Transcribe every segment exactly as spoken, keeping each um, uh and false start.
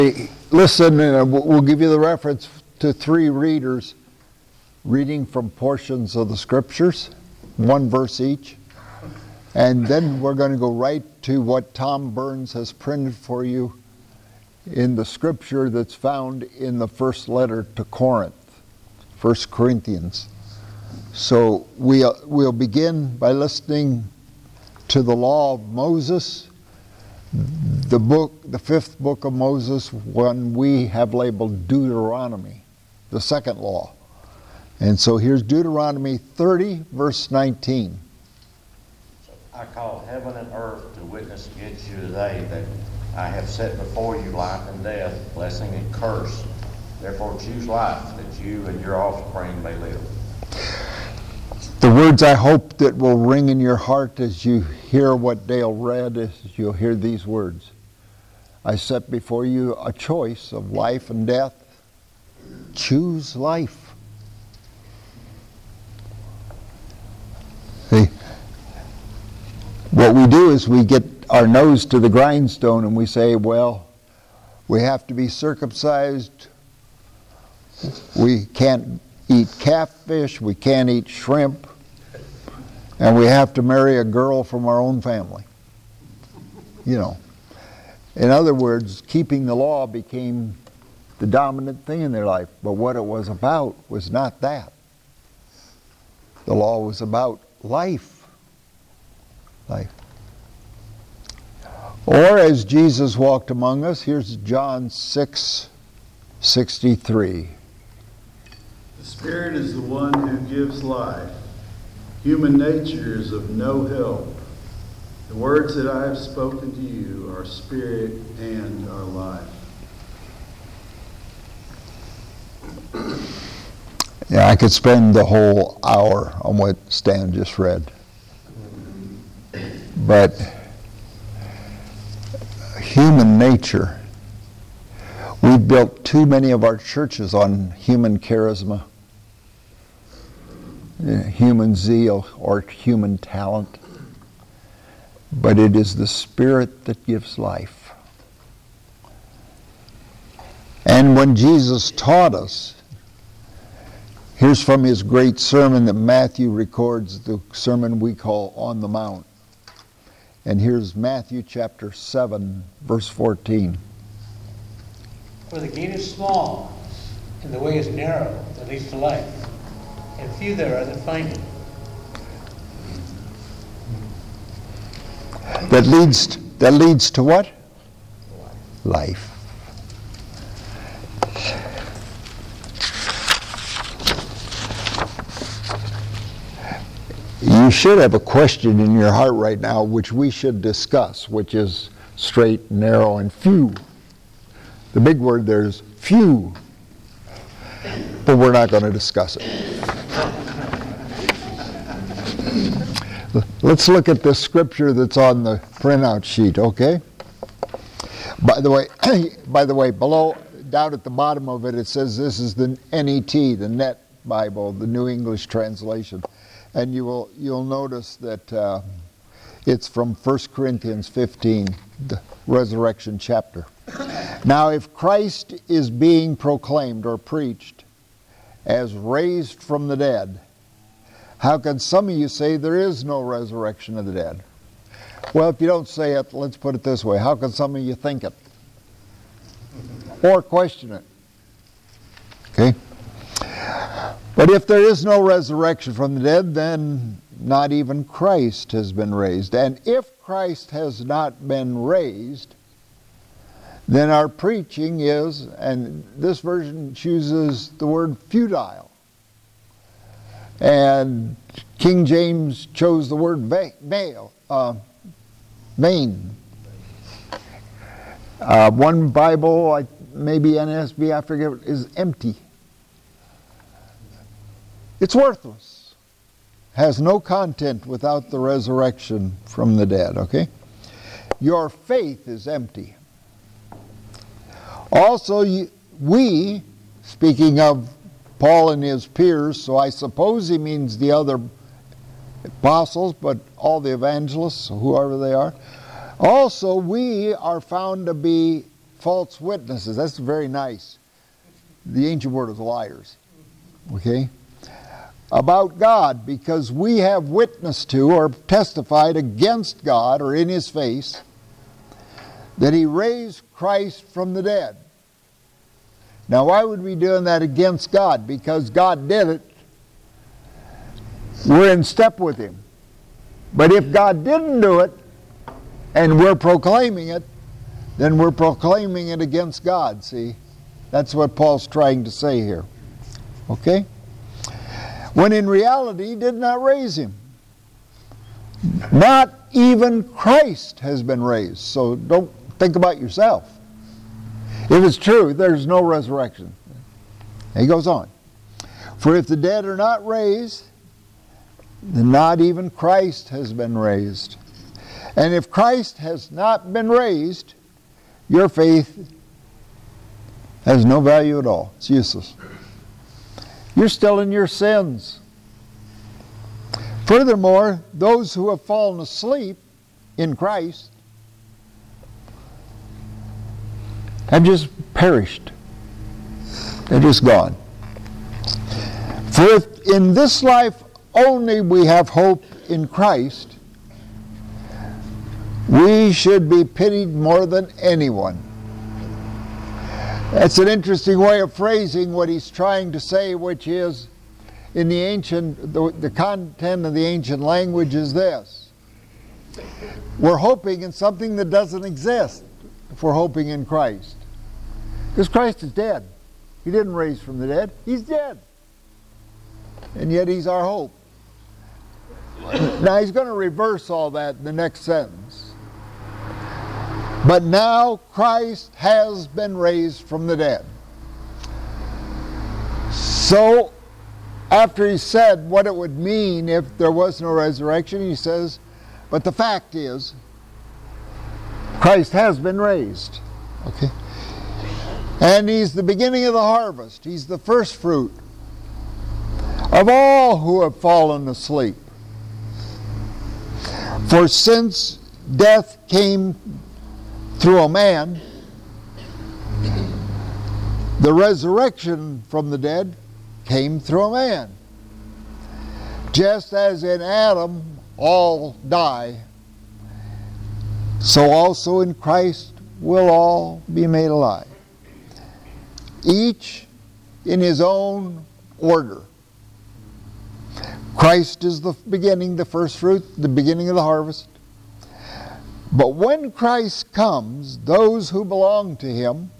Listen, uh, we'll give you the reference to three readers reading from portions of the scriptures, one verse each. And then we're going to go right to what Tom Burns has printed for you in the scripture that's found in the first letter to Corinth, First Corinthians. So we, uh, we'll begin by listening to the law of Moses, the book, the fifth book of Moses, one we have labeled Deuteronomy, the second law. And so here's Deuteronomy thirty, verse nineteen. I call heaven and earth to witness against you today that I have set before you life and death, blessing and curse. Therefore choose life, that you and your offspring may live. The words I hope that will ring in your heart as you hear what Dale read is you'll hear these words. I set before you a choice of life and death. Choose life. See, what we do is we get our nose to the grindstone and we say, well, we have to be circumcised. We can't eat catfish. We can't eat shrimp. And we have to marry a girl from our own family. You know. In other words, keeping the law became the dominant thing in their life. But what it was about was not that. The law was about life. Life. Or as Jesus walked among us, here's John six sixty-three. The Spirit is the one who gives life. Human nature is of no help. The words that I have spoken to you are spirit and are life. Yeah, I could spend the whole hour on what Stan just read. But human nature, we've built too many of our churches on human charisma, human zeal, or human talent. But it is the Spirit that gives life. And when Jesus taught us, here's from his great sermon that Matthew records, the sermon we call On the Mount. And here's Matthew chapter seven, verse fourteen. For the gate is small, and the way is narrow that leads to life, and few there are that find it. That leads, that leads to what? Life. You should have a question in your heart right now which we should discuss, which is straight, narrow, and few. The big word there is few. But we're not going to discuss it. Let's look at the scripture that's on the printout sheet, okay? By the way, by the way, below, down at the bottom of it, it says this is the N E T, the Net Bible, the New English Translation. And you will, you'll notice that uh, it's from First Corinthians fifteen, the resurrection chapter. Now, if Christ is being proclaimed or preached as raised from the dead, how can some of you say there is no resurrection of the dead? Well, if you don't say it, let's put it this way. How can some of you think it? Or question it? Okay? But if there is no resurrection from the dead, then not even Christ has been raised. And if Christ has not been raised, then our preaching is, and this version chooses the word futile. And King James chose the word veil, uh, vain. Uh, one Bible, maybe N S B, I forget, is empty. It's worthless. Has no content without the resurrection from the dead, okay? Your faith is empty. Also, you, we, speaking of Paul and his peers, so I suppose he means the other apostles, but all the evangelists, whoever they are. Also, we are found to be false witnesses. That's very nice. The ancient word is liars. Okay? About God, because we have witnessed to or testified against God or in His face that He raised Christ from the dead. Now, why would we be doing that against God? Because God did it. We're in step with Him. But if God didn't do it, and we're proclaiming it, then we're proclaiming it against God, see? That's what Paul's trying to say here. Okay? When in reality, He did not raise Him. Not even Christ has been raised. So don't think about yourself. If it's true, there's no resurrection. He goes on. For if the dead are not raised, then not even Christ has been raised. And if Christ has not been raised, your faith has no value at all. It's useless. You're still in your sins. Furthermore, those who have fallen asleep in Christ have just perished. They're just gone. For if in this life only we have hope in Christ, we should be pitied more than anyone. That's an interesting way of phrasing what he's trying to say, which is, in the ancient, the, the content of the ancient language is this. We're hoping in something that doesn't exist if we're hoping in Christ. Because Christ is dead. He didn't raise from the dead. He's dead. And yet He's our hope. Now he's going to reverse all that in the next sentence. But now Christ has been raised from the dead. So, after he said what it would mean if there was no resurrection, he says, but the fact is, Christ has been raised. Okay? And He's the beginning of the harvest. He's the first fruit of all who have fallen asleep. For since death came through a man, the resurrection from the dead came through a man. Just as in Adam all die, so also in Christ will all be made alive. Each in his own order. Christ is the beginning, the first fruit, the beginning of the harvest. But when Christ comes, those who belong to Him,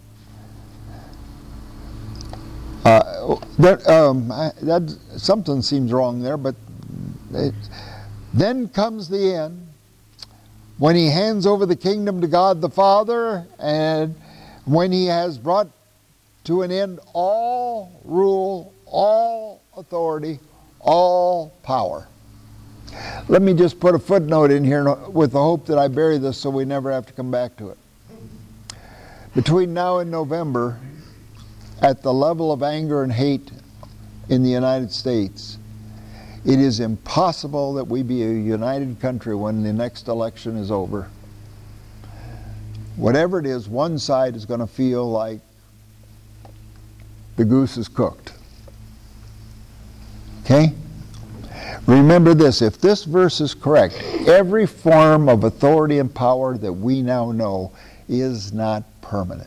uh, that, um, that, something seems wrong there, but it, then comes the end, when He hands over the kingdom to God the Father, and when He has brought to an end all rule, all authority, all power. Let me just put a footnote in here with the hope that I bury this so we never have to come back to it. Between now and November, at the level of anger and hate in the United States, it is impossible that we be a united country when the next election is over. Whatever it is, one side is going to feel like the goose is cooked. Okay? Remember this, if this verse is correct, every form of authority and power that we now know is not permanent.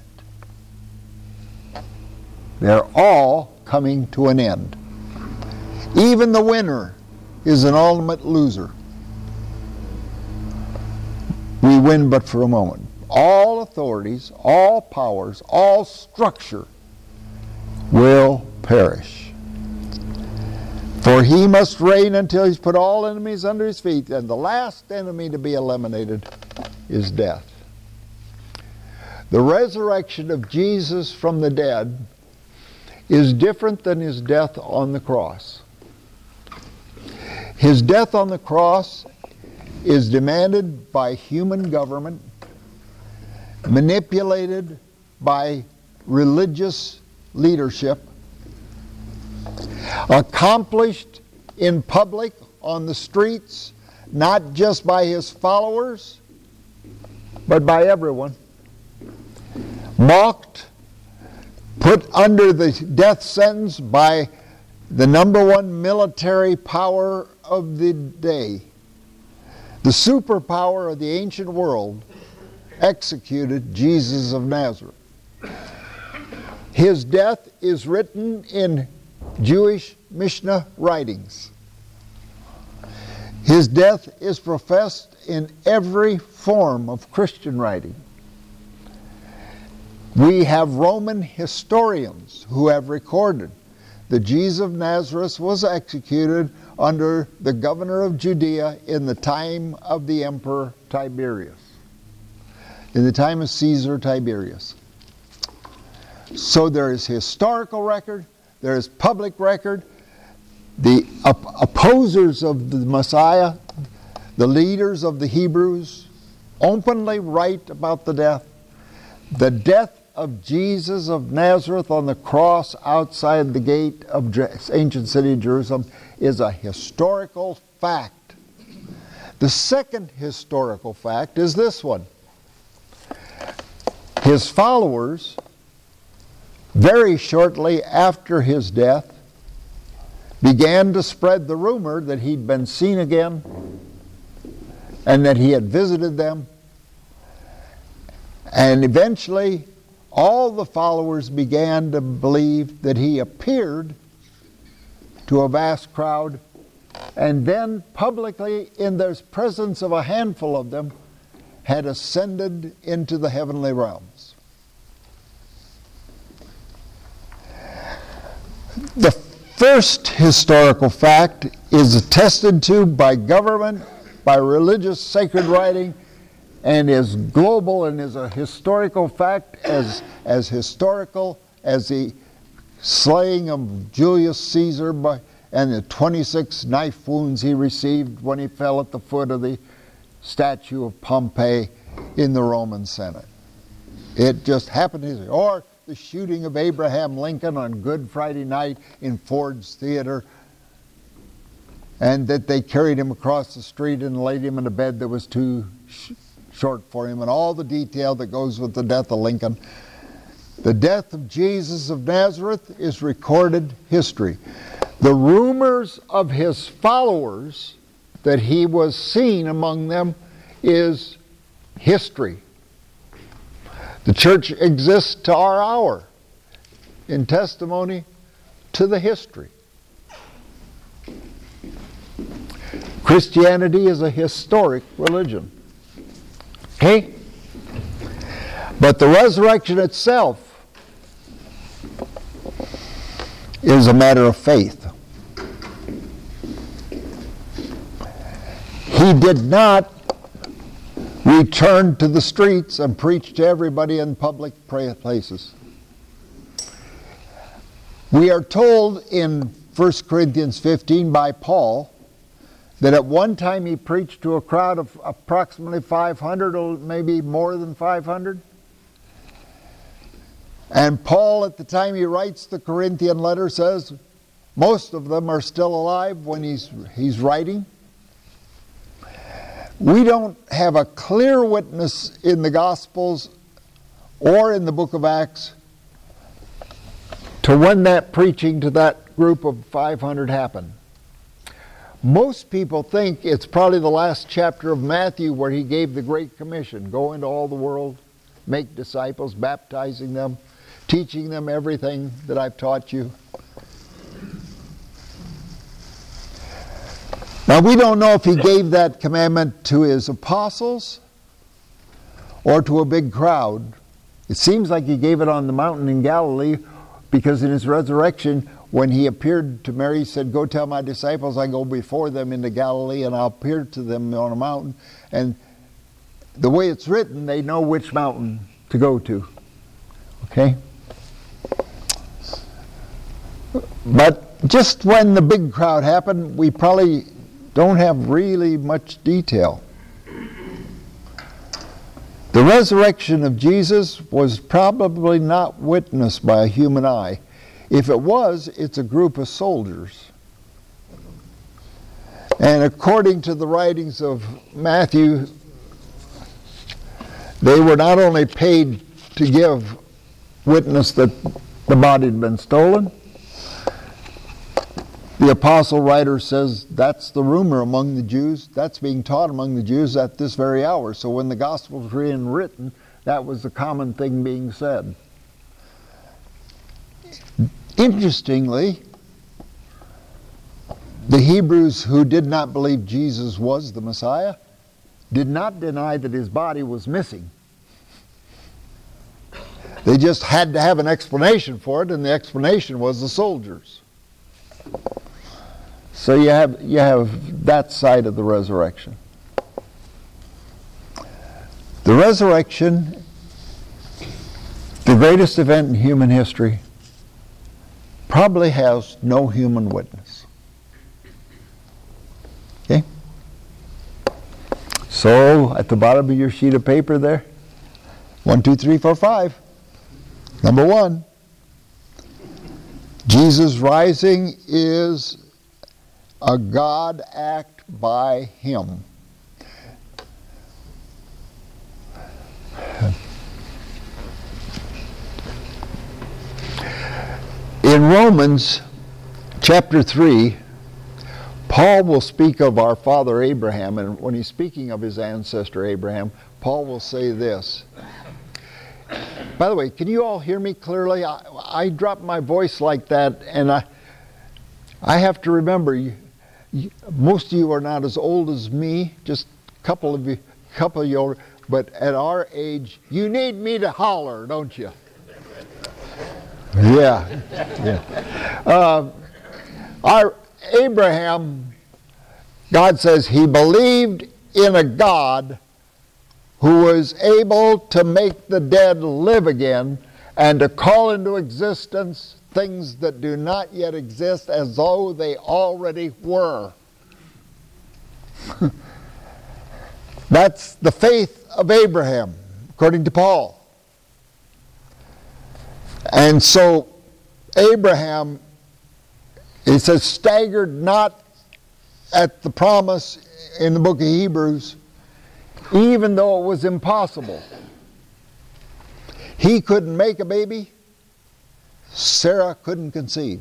They're all coming to an end. Even the winner is an ultimate loser. We win but for a moment. All authorities, all powers, all structure will perish. For He must reign until He's put all enemies under His feet, and the last enemy to be eliminated is death. The resurrection of Jesus from the dead is different than His death on the cross. His death on the cross is demanded by human government, manipulated by religious leadership, accomplished in public on the streets, not just by His followers, but by everyone. mocked, put under the death sentence by the number one military power of the day. The superpower of the ancient world executed Jesus of Nazareth. His death is written in Jewish Mishnah writings. His death is professed in every form of Christian writing. We have Roman historians who have recorded that Jesus of Nazareth was executed under the governor of Judea in the time of the Emperor Tiberius, in the time of Caesar Tiberius. So there is historical record, there is public record. The op- opposers of the Messiah, the leaders of the Hebrews, openly write about the death. The death of Jesus of Nazareth on the cross outside the gate of Je- ancient city of Jerusalem is a historical fact. The second historical fact is this one. His followers, very shortly after his death, began to spread the rumor that he'd been seen again and that he had visited them. And eventually, all the followers began to believe that he appeared to a vast crowd, and then publicly, in the presence of a handful of them, had ascended into the heavenly realms. The first historical fact is attested to by government, by religious sacred writing, and is global and is a historical fact as, as historical as the slaying of Julius Caesar by, and the twenty-six knife wounds he received when he fell at the foot of the statue of Pompey in the Roman Senate. It just happened. Or the shooting of Abraham Lincoln on Good Friday night in Ford's Theater, and that they carried him across the street and laid him in a bed that was too sh- short for him, and all the detail that goes with the death of Lincoln. The death of Jesus of Nazareth is recorded history. The rumors of his followers that he was seen among them is history. The church exists to our hour in testimony to the history. Christianity is a historic religion. Okay? But the resurrection itself is a matter of faith. He did not return to the streets and preach to everybody in public places. We are told in First Corinthians fifteen by Paul that at one time he preached to a crowd of approximately five hundred, or maybe more than five hundred. And Paul, at the time he writes the Corinthian letter, says most of them are still alive when he's, he's writing. We don't have a clear witness in the Gospels or in the book of Acts to when that preaching to that group of five hundred happened. Most people think it's probably the last chapter of Matthew where he gave the Great Commission. Go into all the world, make disciples, baptizing them, teaching them everything that I've taught you. Now, we don't know if he gave that commandment to his apostles or to a big crowd. It seems like he gave it on the mountain in Galilee, because in his resurrection, when he appeared to Mary, he said, "Go tell my disciples I go before them into Galilee, and I'll appear to them on a mountain." And the way it's written, they know which mountain to go to. Okay? But just when the big crowd happened, we probably don't have really much detail. The resurrection of Jesus was probably not witnessed by a human eye. If it was, it's a group of soldiers. And according to the writings of Matthew, they were not only paid to give witness that the body had been stolen. The apostle writer says that's the rumor among the Jews. That's being taught among the Jews at this very hour. So when the gospel was being written, that was the common thing being said. Interestingly, the Hebrews who did not believe Jesus was the Messiah did not deny that his body was missing. They just had to have an explanation for it, and the explanation was the soldiers. So you have, you have that side of the resurrection. The resurrection, the greatest event in human history, probably has no human witness. Okay? So, at the bottom of your sheet of paper there, one, two, three, four, five. Number one, Jesus rising is a God act by him. In Romans chapter three, Paul will speak of our father Abraham, and when he's speaking of his ancestor Abraham, Paul will say this. By the way, can you all hear me clearly? I, I drop my voice like that, and I I have to remember, you, you, most of you are not as old as me, just a couple of you, couple of you older, but at our age, you need me to holler, don't you? Yeah, yeah. Uh, our Abraham, God says he believed in a God who was able to make the dead live again and to call into existence things that do not yet exist as though they already were. That's the faith of Abraham, according to Paul. And so Abraham, he says, staggered not at the promise in the book of Hebrews, even though it was impossible. He couldn't make a baby. Sarah couldn't conceive.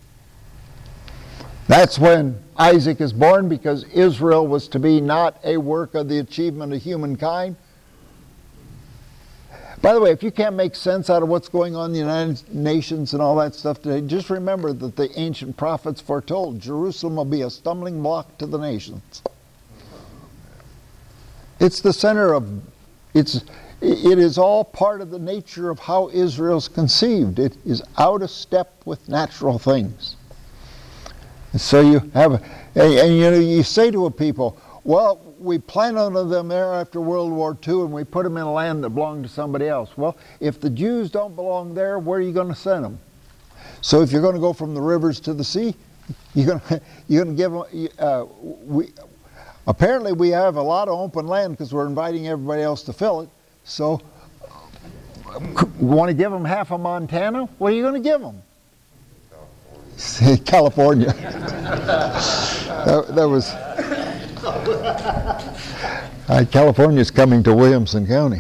That's when Isaac is born, because Israel was to be not a work of the achievement of humankind. By the way, if you can't make sense out of what's going on in the United Nations and all that stuff today, just remember that the ancient prophets foretold Jerusalem will be a stumbling block to the nations. It's the center of, it's, it is all part of the nature of how Israel's conceived. It is out of step with natural things. And so you have, and, and you know, you say to a people, well, we planted them there after World War Two, and we put them in a land that belonged to somebody else. Well, if the Jews don't belong there, where are you going to send them? So if you're going to go from the rivers to the sea, you're going to, you're going to give them, uh, we, apparently we have a lot of open land because we're inviting everybody else to fill it. So we want to give them half of Montana? What are you going to give them? California. that, that was... Uh, California's coming to Williamson County.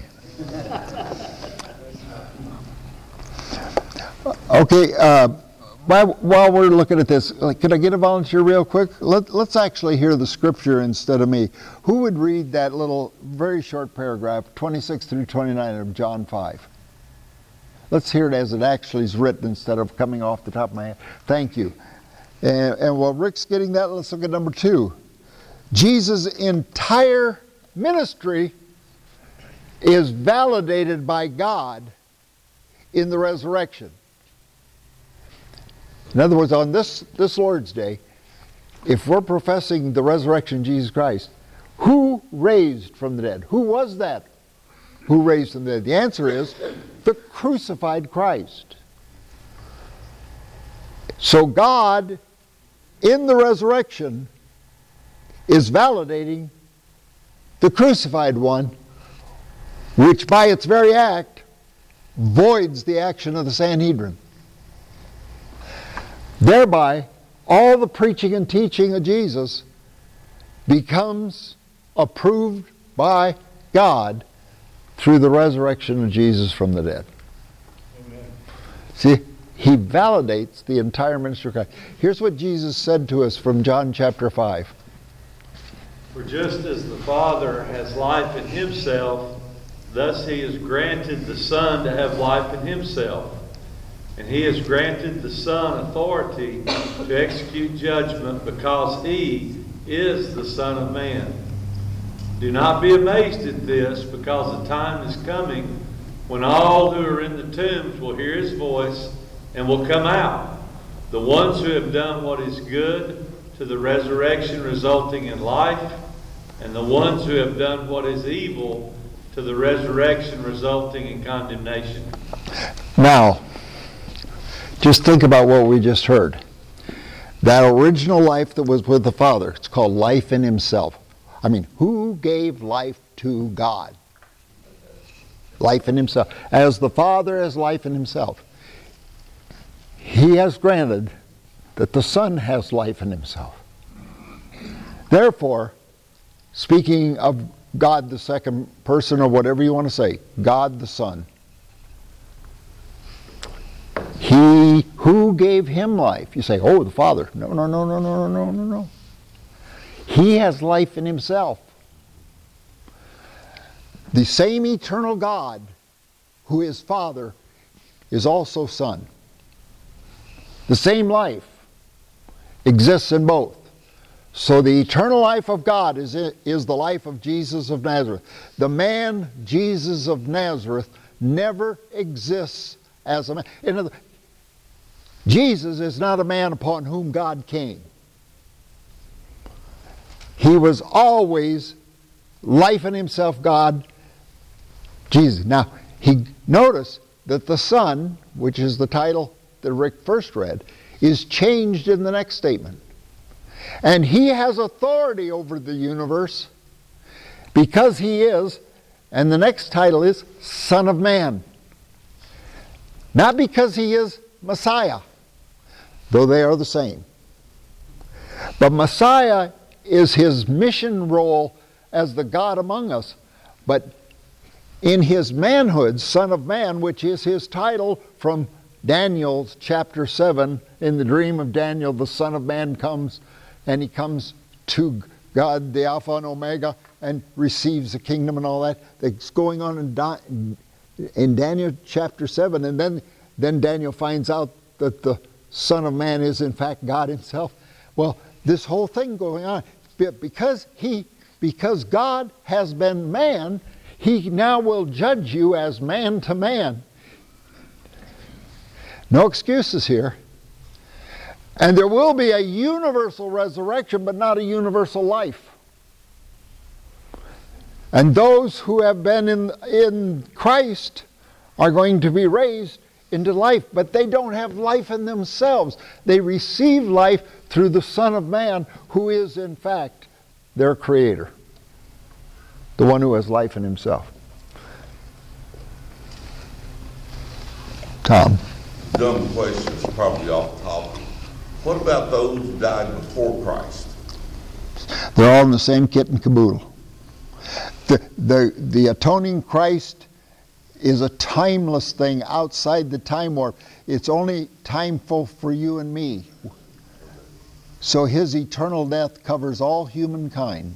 Okay, uh, while, while we're looking at this, like, can I get a volunteer real quick? Let, let's actually hear the scripture instead of me. Who would read that little, very short paragraph, twenty-six through twenty-nine of John five? Let's hear it as it actually is written instead of coming off the top of my head. Thank you. And, and while Rick's getting that, let's look at number two. Jesus' entire ministry is validated by God in the resurrection. In other words, on this, this Lord's Day, if we're professing the resurrection of Jesus Christ, who raised from the dead? Who was that who raised from the dead? The answer is the crucified Christ. So God, in the resurrection, is validating the crucified one, which by its very act voids the action of the Sanhedrin. Thereby, all the preaching and teaching of Jesus becomes approved by God through the resurrection of Jesus from the dead. Amen. See, he validates the entire ministry of Christ. Here's what Jesus said to us from John chapter five. For just as the Father has life in himself, thus he has granted the Son to have life in himself. And he has granted the Son authority to execute judgment because he is the Son of Man. Do not be amazed at this, because the time is coming when all who are in the tombs will hear his voice and will come out. The ones who have done what is good to the resurrection resulting in life, and the ones who have done what is evil to the resurrection resulting in condemnation. Now, just think about what we just heard. That original life that was with the Father, it's called life in himself. I mean, who gave life to God? Life in himself. As the Father has life in himself, he has granted that the Son has life in himself. Therefore, speaking of God the second person, or whatever you want to say, God the Son, he who gave him life. You say, oh, the Father. No, no, no, no, no, no, no, no. He has life in himself. The same eternal God who is Father is also Son. The same life exists in both. So the eternal life of God is, is the life of Jesus of Nazareth. The man Jesus of Nazareth never exists as a man. In other, Jesus is not a man upon whom God came. He was always life in himself, God, Jesus. Now, he notice that the Son, which is the title that Rick first read, is changed in the next statement. And he has authority over the universe because he is, and the next title is Son of Man. Not because he is Messiah, though they are the same. But Messiah is his mission role as the God among us. But in his manhood, Son of Man, which is his title from Daniel chapter seven, in the dream of Daniel, the Son of Man comes, and he comes to God, the Alpha and Omega, and receives the kingdom and all that. That's going on in, da- in Daniel chapter seven. And then, then Daniel finds out that the Son of Man is in fact God himself. Well, this whole thing going on, because he, because God has been man, he now will judge you as man to man. No excuses here. And there will be a universal resurrection, but not a universal life. And those who have been in, in Christ are going to be raised into life, but they don't have life in themselves. They receive life through the Son of Man, who is in fact their Creator, the one who has life in himself. Tom? Dumb questions, probably off topic. What about those who died before Christ? They're all in the same kit and caboodle. The, the, the atoning Christ is a timeless thing outside the time warp. It's only timeful for you and me. So his eternal death covers all humankind.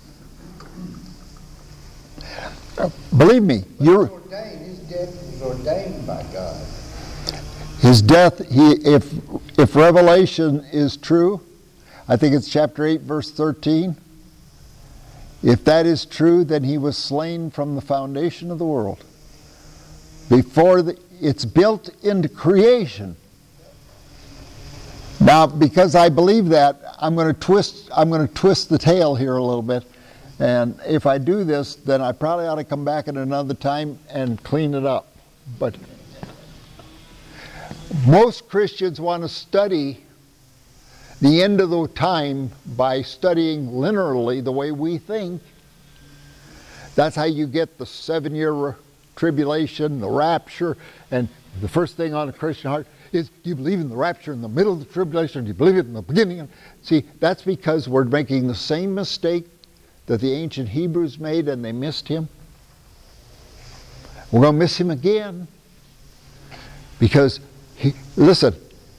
Uh, believe me, you're... Ordained. His death was ordained by God. His death, he, if, if Revelation is true, I think it's chapter eight, verse thirteen. If that is true, then he was slain from the foundation of the world. Before the, it's built into creation. Now, because I believe that, I'm going to twist, I'm going to twist the tail here a little bit. And if I do this, then I probably ought to come back at another time and clean it up. But most Christians want to study the end of the time by studying linearly the way we think. That's how you get the seven-year tribulation, the rapture, and the first thing on a Christian heart is, do you believe in the rapture in the middle of the tribulation, or do you believe it in the beginning? See, that's because we're making the same mistake that the ancient Hebrews made, and they missed him. We're going to miss him again, because He, listen,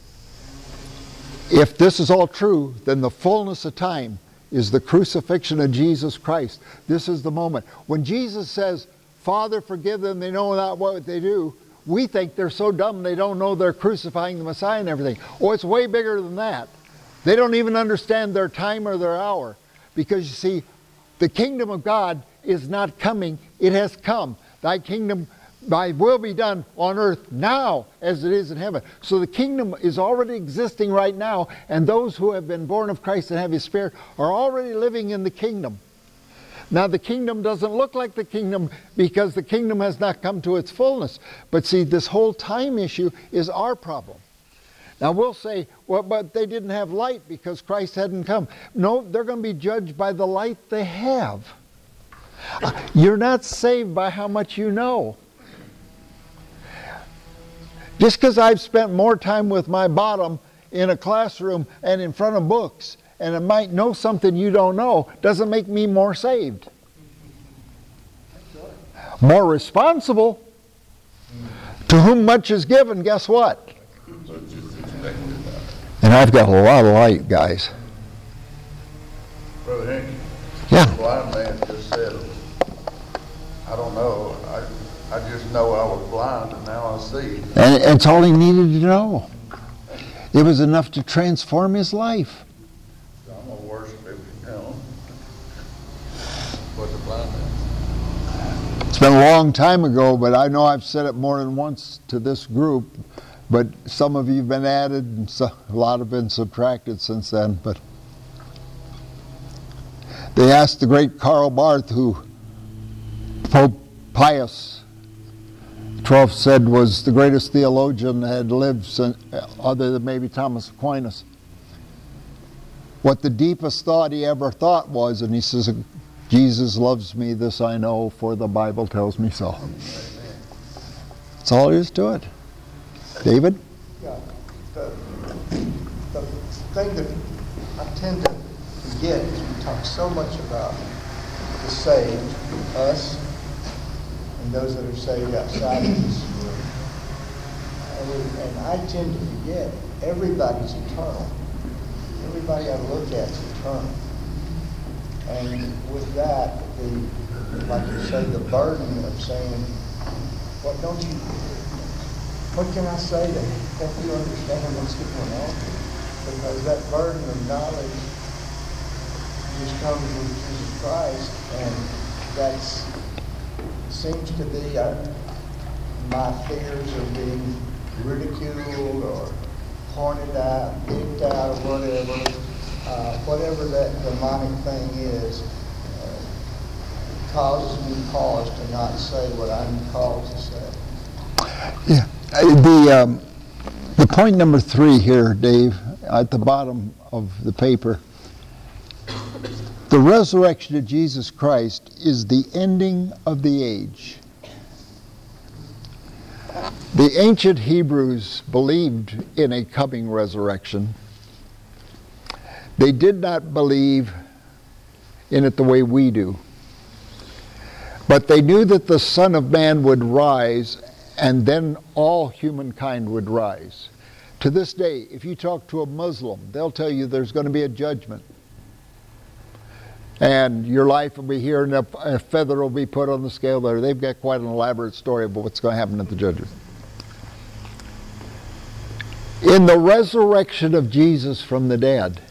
if this is all true, then the fullness of time is the crucifixion of Jesus Christ. This is the moment. When Jesus says, Father, forgive them, they know not what they do, we think they're so dumb they don't know they're crucifying the Messiah and everything. Oh, it's way bigger than that. They don't even understand their time or their hour. Because you see, the kingdom of God is not coming, it has come. Thy kingdom Thy will be done on earth now as it is in heaven. So the kingdom is already existing right now, and those who have been born of Christ and have His Spirit are already living in the kingdom. Now the kingdom doesn't look like the kingdom because the kingdom has not come to its fullness. But see, this whole time issue is our problem. Now we'll say, well, but they didn't have light because Christ hadn't come. No, they're going to be judged by the light they have. You're not saved by how much you know. Just because I've spent more time with my bottom in a classroom and in front of books, and I might know something you don't know, doesn't make me more saved. More responsible. To whom much is given, guess what? And I've got a lot of light, guys. Brother Hank, Yeah. the blind man just said, I don't know, I, I just know I was blind and now I see. And it's all he needed to know. It was enough to transform his life. So I'm gonna worship him, you know. But the blind man. It's been a long time ago, but I know I've said it more than once to this group. But some of you have been added, and so, a lot have been subtracted since then. But they asked the great Karl Barth, who Pope Pius the twelfth said was the greatest theologian that had lived since, other than maybe Thomas Aquinas, what the deepest thought he ever thought was, and he says, Jesus loves me, this I know, for the Bible tells me so. That's all there is to it. David? Yeah, the, the thing that I tend to forget is we talk so much about the saved, us, and those that are saved outside of this world. And, we, and I tend to forget everybody's eternal. Everybody I look at is eternal. And with that, the, like you say, the burden of saying, what don't you, what can I say to help you understand what's going on? Because that burden of knowledge just comes with Jesus Christ, and that's seems to be uh, my fears of being ridiculed or pointed out, picked out, or whatever. Uh, whatever that demonic thing is, uh, causes me pause to not say what I'm called to say. Yeah. The, um, the point number three here, Dave, at the bottom of the paper, the resurrection of Jesus Christ is the ending of the age. The ancient Hebrews believed in a coming resurrection. They did not believe in it the way we do. But they knew that the Son of Man would rise, and then all humankind would rise. To this day, if you talk to a Muslim, they'll tell you there's going to be a judgment. And your life will be here, and a feather will be put on the scale there. They've got quite an elaborate story about what's going to happen at the judgment. In the resurrection of Jesus from the dead,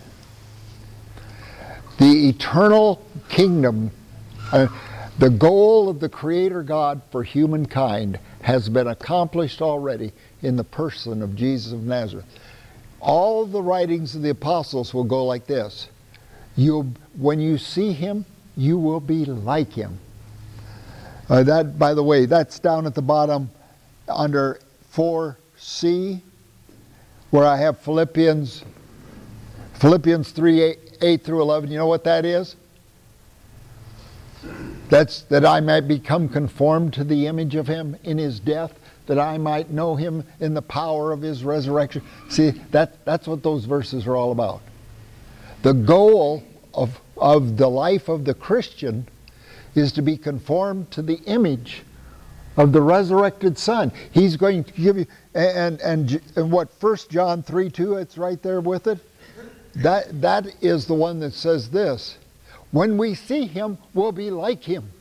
the eternal kingdom, uh, the goal of the Creator God for humankind has been accomplished already in the person of Jesus of Nazareth. All of the writings of the apostles will go like this. You'll, when you see him, you will be like him. Uh, that, by the way, that's down at the bottom under four C, where I have Philippians, Philippians three, eight, eight through eleven. You know what that is? That's that I might become conformed to the image of him in his death, that I might know him in the power of his resurrection. See, that, that's what those verses are all about. The goal of, of the life of the Christian is to be conformed to the image of the resurrected Son. He's going to give you, and, and, and what, First John three two, it's right there with it. That, that is the one that says this: when we see Him, we'll be like Him.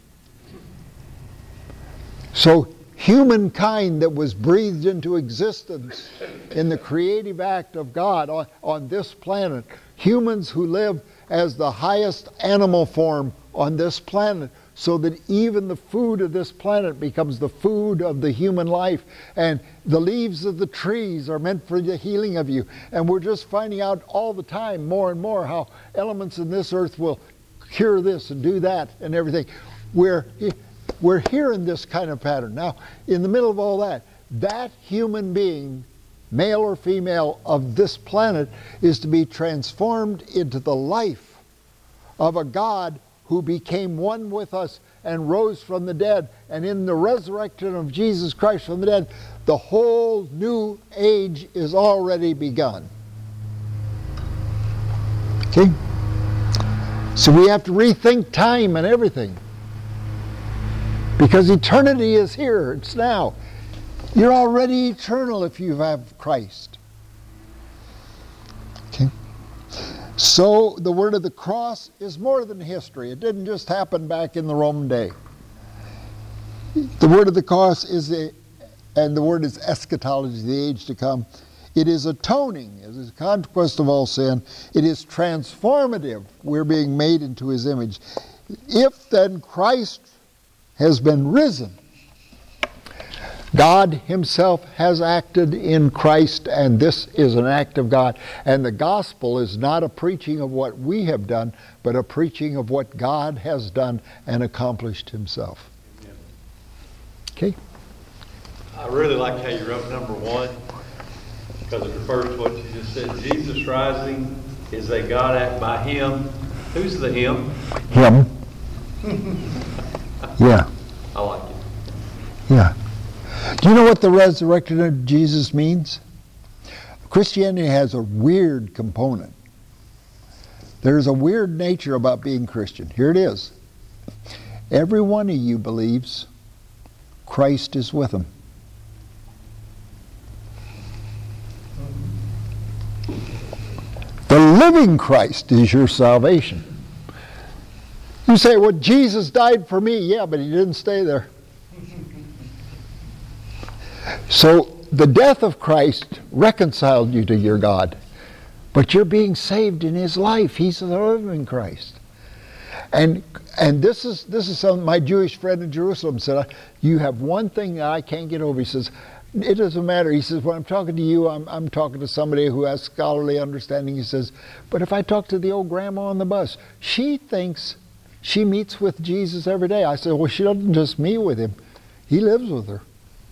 So humankind that was breathed into existence in the creative act of God on, on this planet, humans who live as the highest animal form on this planet, so that even the food of this planet becomes the food of the human life. And the leaves of the trees are meant for the healing of you. And we're just finding out all the time, more and more, how elements in this earth will cure this and do that and everything. We're, we're hearing this kind of pattern. Now, in the middle of all that, that human being, male or female, of this planet is to be transformed into the life of a God who became one with us and rose from the dead. And in the resurrection of Jesus Christ from the dead, the whole new age is already begun. Okay? So we have to rethink time and everything. Because eternity is here. It's now. You're already eternal if you have Christ. Okay? So the word of the cross is more than history. It didn't just happen back in the Roman day. The word of the cross is a, and the word is eschatology, the age to come. It is atoning. It is a conquest of all sin. It is transformative. We're being made into His image. If then Christ has been risen, God Himself has acted in Christ, and this is an act of God. And the gospel is not a preaching of what we have done, but a preaching of what God has done and accomplished Himself. Amen. Okay? I really like how you wrote number one, because it refers to what you just said. Jesus rising is a God act by Him. Who's the Him? Him. Yeah. I like it. Yeah. Do you know what the resurrection of Jesus means? Christianity has a weird component. There's a weird nature about being Christian. Here it is. Every one of you believes Christ is with them. The living Christ is your salvation. You say, well, Jesus died for me. Yeah, but He didn't stay there. So the death of Christ reconciled you to your God, but you're being saved in His life. He's the living Christ. And and this is this is something my Jewish friend in Jerusalem said. You have one thing that I can't get over. He says, it doesn't matter. He says, when I'm talking to you, I'm, I'm talking to somebody who has scholarly understanding. He says, but if I talk to the old grandma on the bus, she thinks she meets with Jesus every day. I said, well, she doesn't just meet with Him. He lives with her.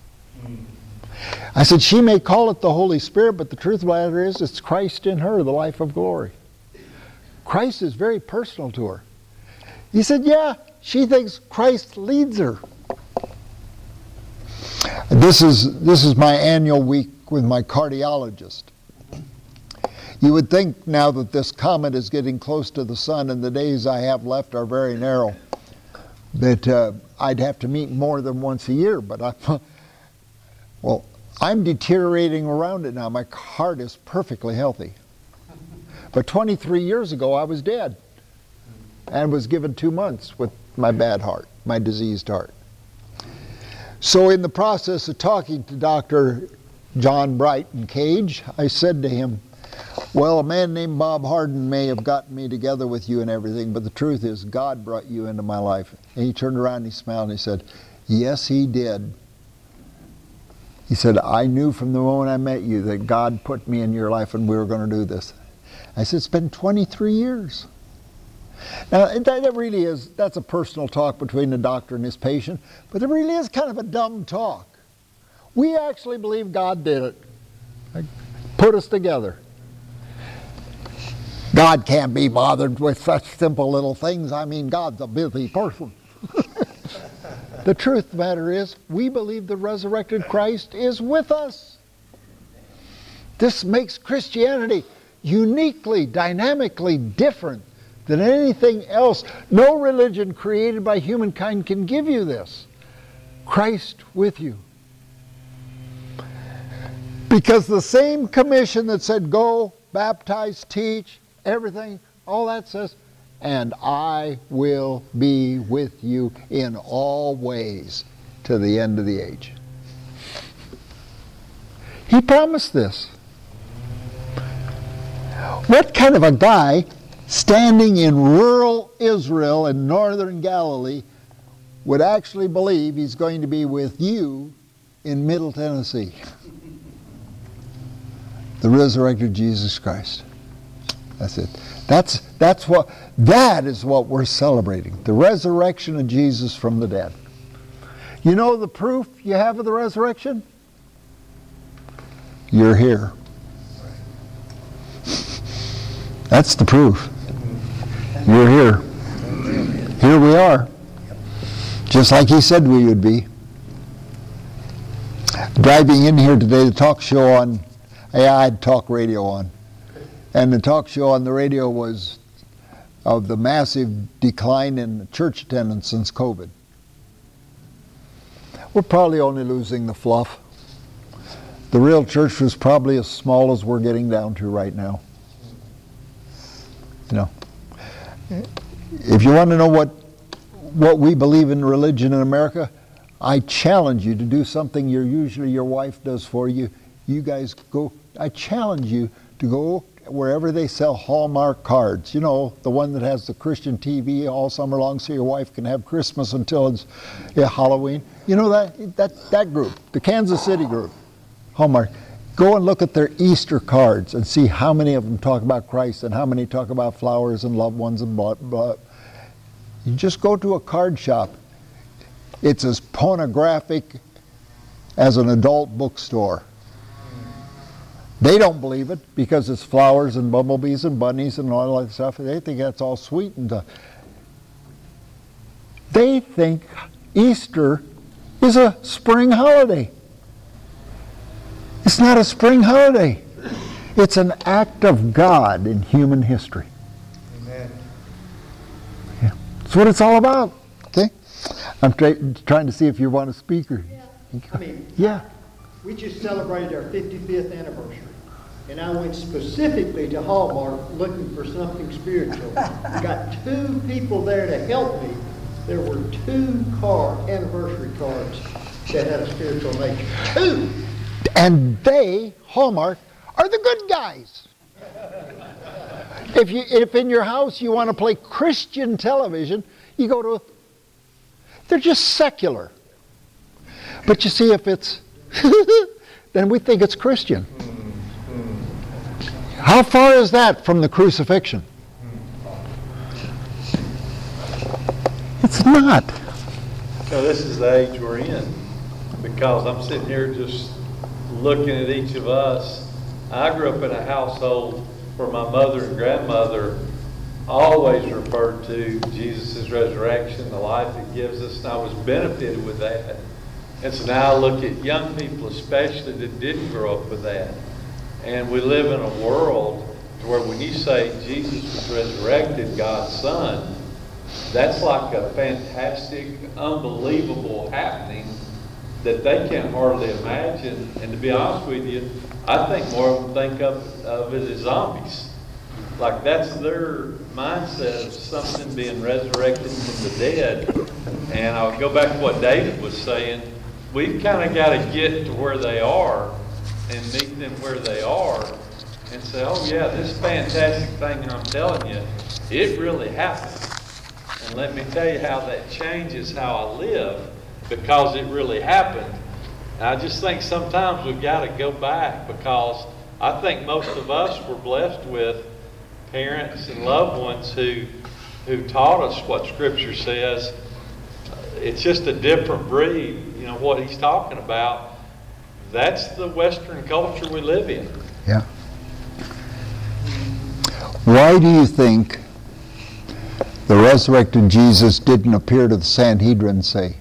I said, she may call it the Holy Spirit, but the truth of the matter is, it's Christ in her, the life of glory. Christ is very personal to her. He said, yeah, she thinks Christ leads her. This is, this is my annual week with my cardiologist. You would think now that this comet is getting close to the sun and the days I have left are very narrow, that uh, I'd have to meet more than once a year, but I, well, I'm deteriorating around it now. My heart is perfectly healthy. But twenty-three years ago, I was dead and was given two months with my bad heart, my diseased heart. So in the process of talking to Doctor John Brighton Cage, I said to him, well, a man named Bob Harden may have gotten me together with you and everything, but the truth is God brought you into my life. And he turned around and he smiled and he said, yes, He did. He said, I knew from the moment I met you that God put me in your life and we were going to do this. I said, it's been twenty-three years. Now, that really is, that's a personal talk between the doctor and his patient, but it really is kind of a dumb talk. We actually believe God did it. Put us together. God can't be bothered with such simple little things. I mean, God's a busy person. The truth of the matter is, we believe the resurrected Christ is with us. This makes Christianity uniquely, dynamically different than anything else. No religion created by humankind can give you this. Christ with you. Because the same commission that said go, baptize, teach, everything, all that says, and I will be with you in all ways to the end of the age. He promised this. What kind of a guy standing in rural Israel in northern Galilee would actually believe he's going to be with you in Middle Tennessee? The resurrected Jesus Christ. That's it. That's, that's what, that is what we're celebrating. The resurrection of Jesus from the dead. You know the proof you have of the resurrection? You're here. That's the proof. You're here. Here we are. Just like he said we would be. Driving in here today, the talk show on, yeah, I had talk radio on. And the talk show on the radio was of the massive decline in church attendance since COVID. We're probably only losing the fluff. The real church was probably as small as we're getting down to right now. You know, if you want to know what what we believe in religion in America, I challenge you to do something you're usually your wife does for you. You guys go, I challenge you to go wherever they sell Hallmark cards. You know, the one that has the Christian T V all summer long so your wife can have Christmas until it's yeah, Halloween. You know that, that, that group, the Kansas City group, Hallmark. Go and look at their Easter cards and see how many of them talk about Christ and how many talk about flowers and loved ones and blah, blah. You just go to a card shop. It's as pornographic as an adult bookstore. They don't believe it because it's flowers and bumblebees and bunnies and all that stuff. They think that's all sweet and uh, they think Easter is a spring holiday. It's not a spring holiday. It's an act of God in human history. Amen. Yeah. That's what it's all about. Okay? I'm tra- trying to see if you want to speak or... Yeah. I mean, yeah. we just celebrated our fifty-fifth anniversary, and I went specifically to Hallmark looking for something spiritual. We got two people there to help me. There were two card anniversary cards that had a spiritual nature. Two! And they, Hallmark, are the good guys. If you, if in your house you want to play Christian television, you go to, they're just secular. But you see, if it's, then we think it's Christian. How far is that from the crucifixion? It's not. So this is the age we're in, because I'm sitting here just looking at each of us. I grew up in a household where my mother and grandmother always referred to Jesus' resurrection, the life it gives us, and I was benefited with that. And so now I look at young people especially that didn't grow up with that. And we live in a world where when you say Jesus was resurrected, God's Son, that's like a fantastic, unbelievable happening that they can't hardly imagine. And to be honest with you, I think more of them think of, of it as zombies. Like that's their mindset of something being resurrected from the dead. And I'll go back to what David was saying. We've kind of got to get to where they are and meet them where they are and say, oh yeah, this fantastic thing I'm telling you, it really happened. And let me tell you how that changes how I live, because it really happened. And I just think sometimes we've got to go back, because I think most of us were blessed with parents and loved ones who who taught us what Scripture says. It's just a different breed. You know, what he's talking about, that's the Western culture we live in. Yeah. Why do you think the resurrected Jesus didn't appear to the Sanhedrin and say,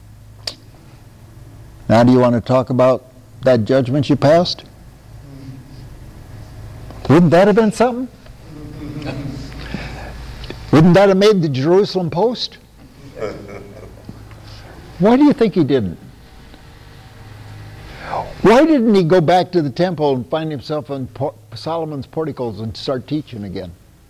now do you want to talk about that judgment you passed? Wouldn't that have been something? Wouldn't that have made the Jerusalem Post? Why do you think he didn't? Why didn't he go back to the temple and find himself on por- Solomon's porticos and start teaching again?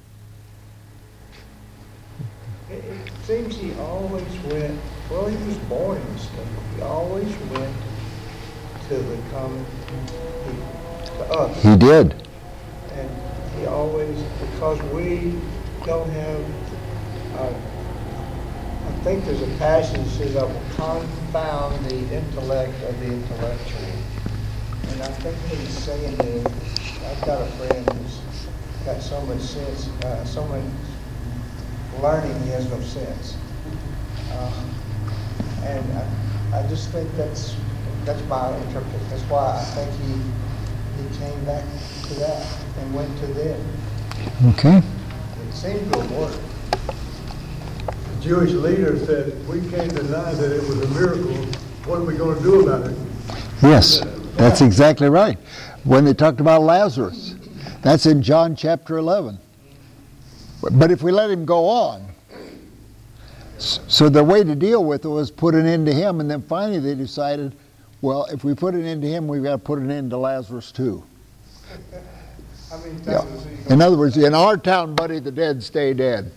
It, it seems he always went, well, he was born in the state. He always went to the common people, to us. He did. And he always, because we don't have, uh, I think there's a passage that says, I will confound the intellect of the intellectual. And I think what he's saying is, I've got a friend who's got so much sense, uh, so much learning, he has no sense. Uh, and I, I just think that's that's my interpretation. That's why I think he he came back to that and went to them. Okay. It seemed to have worked. The Jewish leader said, we can't deny that it was a miracle. What are we going to do about it? Yes, that's exactly right. When they talked about Lazarus, that's in John chapter eleven. But if we let him go on, so the way to deal with it was put an end to him, and then finally they decided, well, if we put an end to him, we've got to put an end to Lazarus too. I mean, Yeah. that was, In other words, in our town, buddy, the dead stay dead.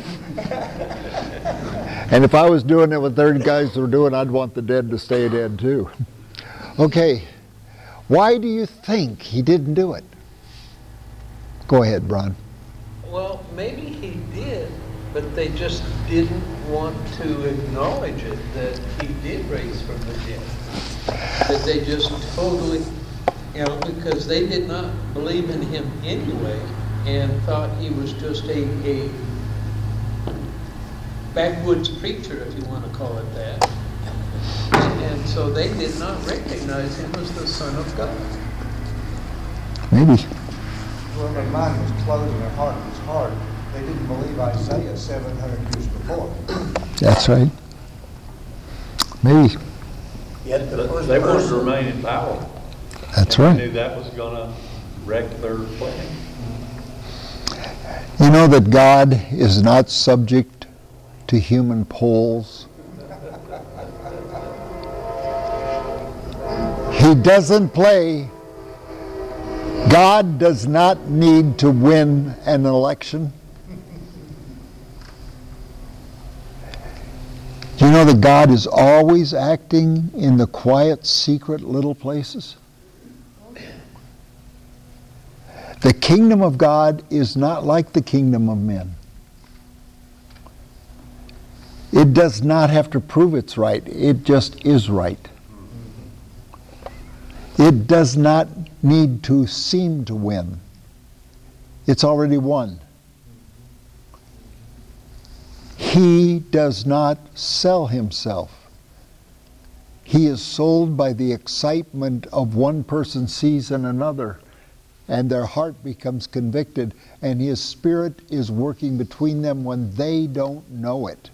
And if I was doing it what thirty guys were doing, I'd want the dead to stay dead too. Okay, why do you think he didn't do it? Go ahead, Bron. Well, maybe he did, but they just didn't want to acknowledge it, that he did raise from the dead. That they just totally, you know, because they did not believe in him anyway and thought he was just a, a backwoods preacher, if you want to call it that. And so they did not recognize him as the Son of God. Maybe. well, their mind was closed and their heart was hard. They didn't believe Isaiah seven hundred years before. That's right. Maybe. Yet the- they wanted to remain in power. That's And right. they knew that was going to wreck their plan. You know that God is not subject to human polls. He doesn't play. God does not need to win an election. Do you know that God is always acting in the quiet, secret little places? The kingdom of God is not like the kingdom of men. It does not have to prove it's right. It just is right. It does not need to seem to win. It's already won. He does not sell himself. He is sold by the excitement of one person sees in another, and their heart becomes convicted, and his spirit is working between them when they don't know it.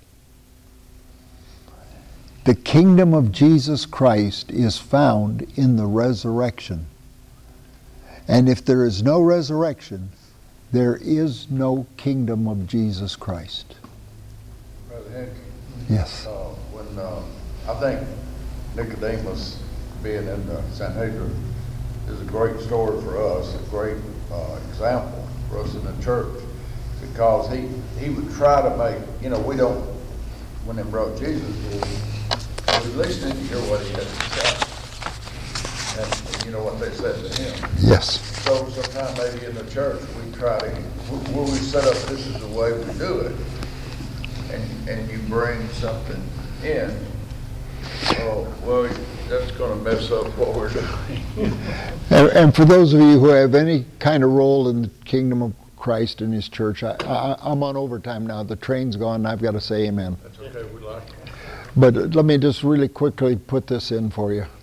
The kingdom of Jesus Christ is found in the resurrection. And if there is no resurrection, there is no kingdom of Jesus Christ. Brother Henry, Yes. uh, when, uh, I think Nicodemus being in the Sanhedrin is a great story for us, a great uh, example for us in the church, because he, he would try to make, you know, we don't, when they brought Jesus, we, we listening to hear what he had to say. And, and you know what they said to him. Yes. So sometimes maybe in the church, we try to, where we set up, this is the way we do it, and, and you bring something in, oh, well, that's gonna mess up what we're doing. And, and for those of you who have any kind of role in the kingdom of Christ and his church, I, I, I'm on overtime now. The train's gone, and I've got to say amen. That's okay, we like it. But let me just really quickly put this in for you.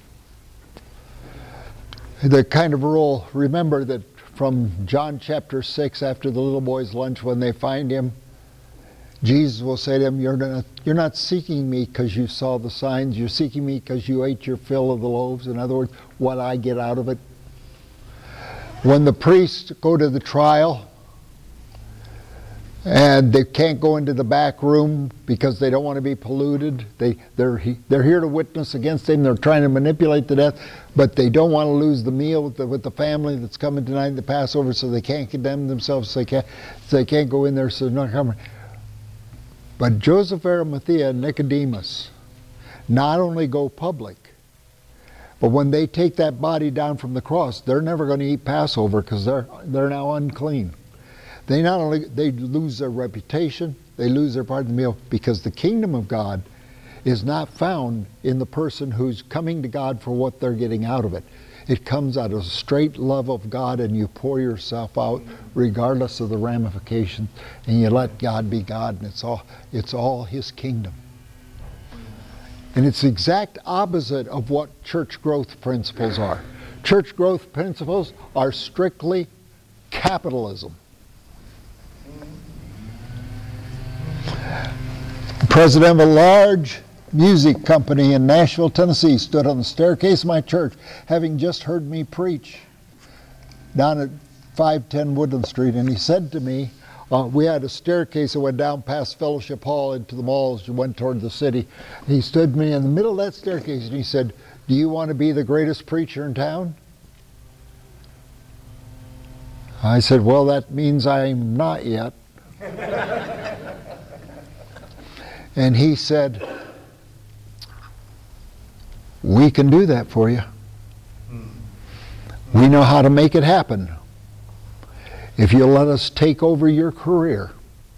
The kind of role, remember that from John chapter six, after the little boy's lunch, when they find him, Jesus will say to him, you're not, you're not seeking me because you saw the signs, you're seeking me because you ate your fill of the loaves. In other words, what I get out of it. When the priests go to the trial, And they can't go into the back room because they don't want to be polluted. They, they're, he, they're here to witness against him. They're trying to manipulate to death, but they don't want to lose the meal with the, with the family that's coming tonight, the Passover, so they can't condemn themselves. So they can't, so they can't go in there, so they're not coming. But Joseph, Arimathea, and Nicodemus not only go public, but when they take that body down from the cross, they're never going to eat Passover because they're, they're now unclean. They not only, they lose their reputation, they lose their part of the meal, because the kingdom of God is not found in the person who's coming to God for what they're getting out of it. It comes out of straight love of God, and you pour yourself out regardless of the ramifications, and you let God be God, and it's all, it's all His kingdom. And it's the exact opposite of what church growth principles are. Church growth principles are strictly capitalism. The president of a large music company in Nashville, Tennessee, stood on the staircase of my church, having just heard me preach down at five ten Woodland Street, and he said to me, uh, we had a staircase that went down past Fellowship Hall into the malls and went toward the city. And he stood me in the middle of that staircase and he said, do you want to be the greatest preacher in town? I said, well, that means I'm not yet. And he said, we can do that for you. We know how to make it happen. If you'll let us take over your career,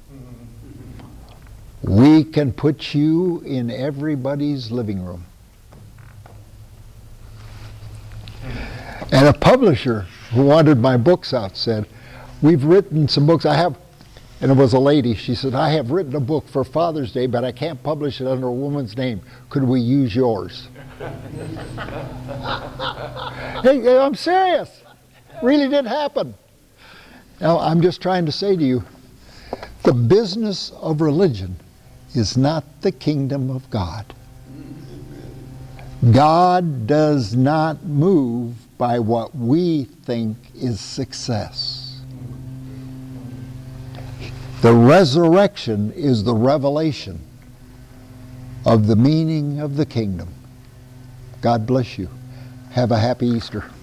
we can put you in everybody's living room. And a publisher who wanted my books out said, we've written some books. I have, and it was a lady, she said, I have written a book for Father's Day, but I can't publish it under a woman's name. Could we use yours? Hey, I'm serious. Really did happen. Now, I'm just trying to say to you, the business of religion is not the kingdom of God. God does not move by what we think is success. The resurrection is the revelation of the meaning of the kingdom. God bless you. Have a happy Easter.